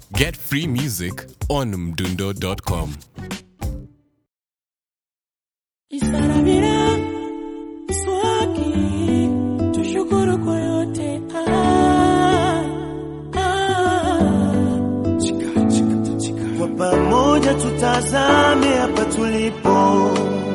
Get free music on mdundo.com. Isarabira swaki tushukuru kwa yote Kwa pamoja tutazame hapa tulipo,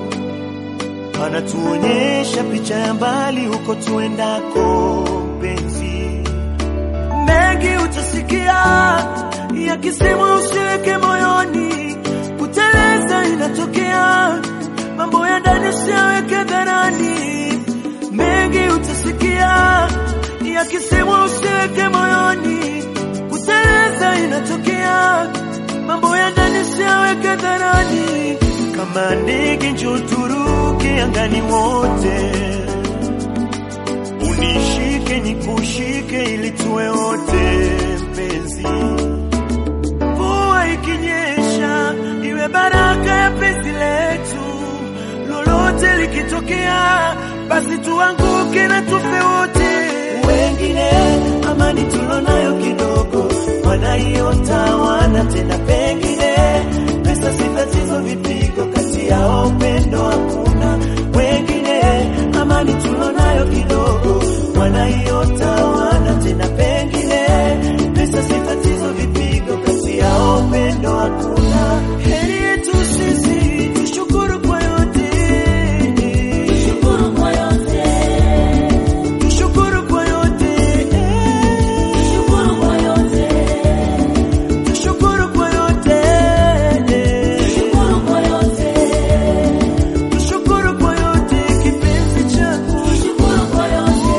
anatuonyesha picha ya mbali huko tuendako penzi. Mengi utasikia yakisemwa usiweke moyoni, kuteleza inatokea, mambo ya ndani usiweke dharani. Mengi utasikia yakisemwa usiweke moyoni, kuteleza inatokea, mambo ya ndani usiweke dharani. Kama ndege njoo turuke angani wote, unishike nikushike ili tuwe wote mpenzi. Mvua ikinyesha iwe baraka ya penzi letu, lolote likitokea basi tuanguke na tufe wote. Wengine amani tulonayo kidogo wanaiota wana tena, pengine pesa si tatizo, vipigo kati yao upendo hakuna. Wengine amani tulonayo kidogo wanaiota wana tena, pengine pesa si tatizo, vipigo kati yao upendo hakuna. Heri yetu sisi tushukuru kwa yote, tushukuru kwa yote, tushukuru kwa yote, tushukuru kwa yote, tushukuru kwa yote, tushukuru kwa yote, tushukuru kwa yote, kipenzi changu, tushukuru kwa yote,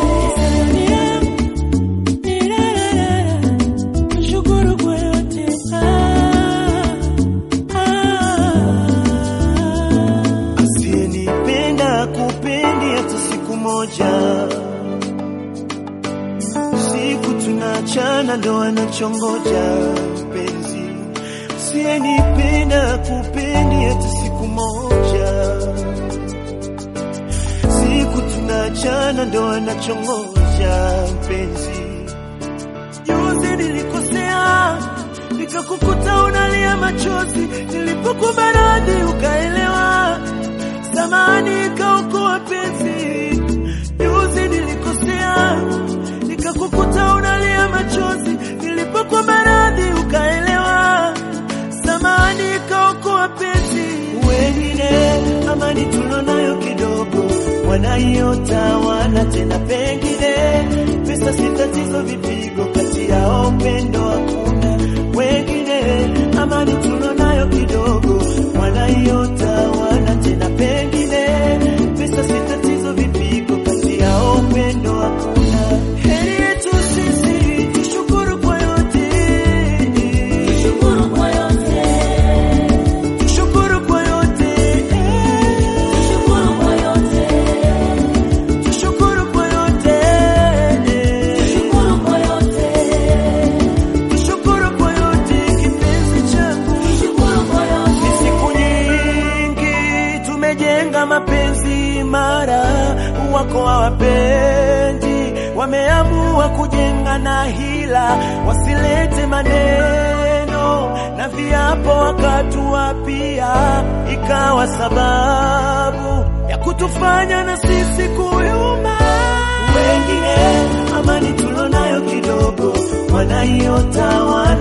tushukuru kwa yote. Asiyenipenda kupendi hata siku moja, siku tunachana ndo anachongoja mpenzi. Asiyenipenda kupendi hata siku moja, siku tunachana ndo anachongoja mpenzi. Juzi nilikosea nikakukuta unalia machozi, nilipokuomba radhi ukaelewa, samahani ikaokoa penzi. Juzi nilikosea nikakukuta unalia machozi, nilipokuomba radhi ukaelewa, samahani ikaokoa penzi. Wengine amani tulonayo kidogo wanaiota wana tena, pengine pesa si tatizo, vipigo kati yao upendo hakuna. Wengine amani tulonayo kidogo wanaiota wana tena, pengine pesa si tatizo, vipigo kati yao upendo hakuna. Heri yetu sisi tushukuru kwa yote, tushukuru kwa yote, tushukuru kwa yote, tushukuru kwa yote, tushukuru kwa yote, tushukuru kwa yote, tushukuru kwa yote, kipenzi changu, tushukuru kwa yote. Ni siku nyingi tumejenga mapenzi imara, wako hawapendi, wameamua kujenga na hila, wasilete maneno na viapo wakatuapia, ikawa sababu ya kutufanya na sisi kuyuma. Wengine amani tulonayo kidogo wanaiota